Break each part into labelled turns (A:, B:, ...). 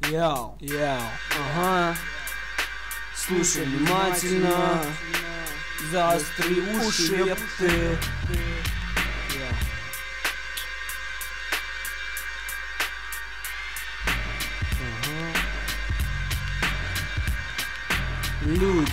A: Йоу, ага. Слушай внимательно, заостри уши, епты. Люди.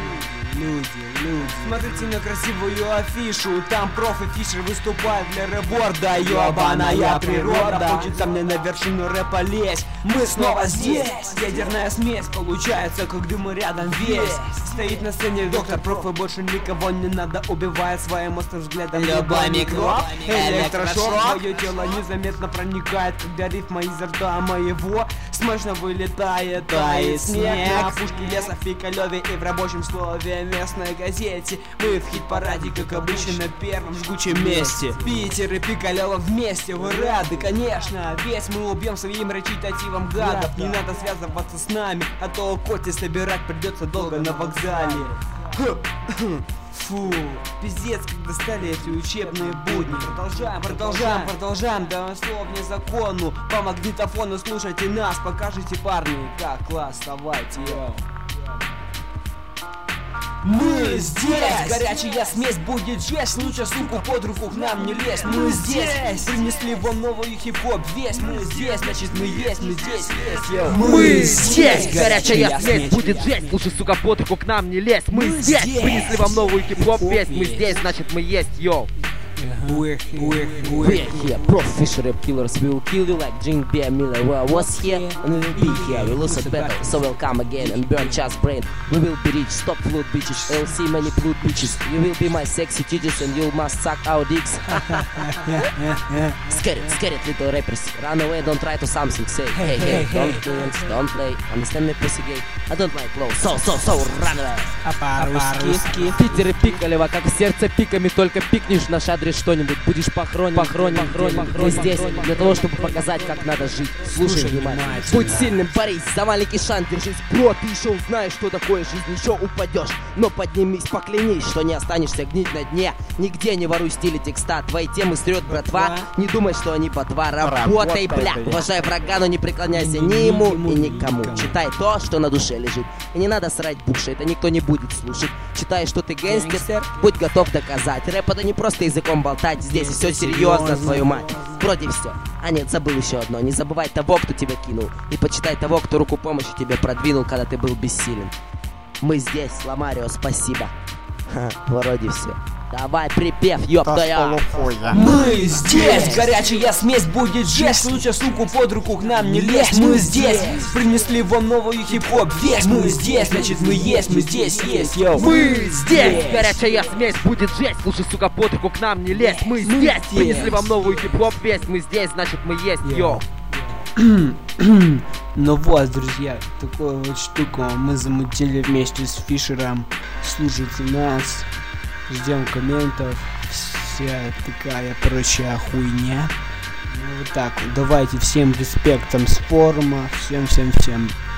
A: Смотрите на красивую афишу. Там проф и Фишер выступает для реборда. Ёбаная природа, хочется мне на вершину рэпа лезть. Мы снова здесь. Ядерная смесь получается, как дым рядом весь. Стоит на сцене доктор, проф, и больше никого не надо. Убивает своим острым взглядом любой микроб. Электрошок, твое тело незаметно проникает, когда рифма изо рта моего смачно вылетает. Тает снег на опушке леса в Пикалёве и в рабочем слове местной газете. Мы в хит-параде, как обычно, на первом жгучем месте. Питер и Пикалёва вместе, вы рады, конечно. Весь мы убьем своим речитативом гадов. Не надо связываться с нами, а то коти собирать придется долго на вокзале. Фу, пиздец, как достали эти учебные будни. Продолжаем, даем слово вне закону. По магнитофону слушайте нас, покажите, парни, как класс, давайте, йоу. Мы здесь! Горячая смесь будет жесть. Лучше суку под руку к нам не лезь. Мы здесь! Принесли вам новую хип-хоп весть. Мы здесь, значит мы есть, мы здесь есть, йоу.
B: Мы здесь! Горячая смесь будет жесть. Лучше, сука, под руку к нам не лезь. Мы здесь! Принесли вам новую хип-хоп весть. Мы здесь, значит мы есть, йоу.
C: We're here, Prof, Fisher, Rap Killers, we will kill you like Jing Bear Miller. Well, was here and we will be here. We lose a battle, so we'll come again and burn Chas' brain. We will be rich, stop flood bitches. I'll see many blood bitches. You will be my sexy titties and you must suck our dicks. Scared little rappers. Run away, don't try to something. Say, hey, don't dance, don't play. Understand me, pussy gay? I don't like low, so, run away.
A: А по-русски?
B: Питер и Пикалево, как сердце пиками, только пикнешь наш адрес что-нибудь, будешь похоронен. Мы здесь для того, чтобы показать, как надо жить. Слушай внимательно. Будь сильным, борись, за маленький шанс держись. Бро, ты еще узнаешь, что такое жизнь, еще упадешь. Но поднимись, поклянись, что не останешься гнить на дне. Нигде не воруй стили текста, твои темы стрет братва. Не думай, что они ботва, работай, бля. Уважай врага, но не преклоняйся ни ему и никому. Читай то, что на душе лежит. И не надо срать буши, это никто не будет слушать. Читай, что ты гэнгстер, будь готов доказать. Рэп это не просто языком болтать, здесь все серьезно, твою мать. Вроде все. А нет, забыл еще одно. Не забывай того, кто тебя кинул. И почитай того, кто руку помощи тебе продвинул, когда ты был бессилен. Мы здесь, Ламарио, спасибо. Вроде все. Давай припев, ёптая.
A: Мы здесь! Горячая смесь будет жесть. Лучше суку под руку к нам не лезь. Мы здесь! Принесли вам новую хип-хоп весть. Мы здесь, значит мы есть, мы здесь есть, йоу.
B: Мы здесь! Горячая смесь будет жесть. Лучше, сука, под руку к нам не лезь. Мы здесь! Принесли вам новую хип-хоп весть. Мы здесь, значит мы есть, йоу.
A: Ну вот, друзья, такую вот штуку мы замутили вместе с Фишером. Слушайте нас, ждем комментов, вся такая прочая хуйня. Ну вот так вот, давайте всем респектом с форума, всем.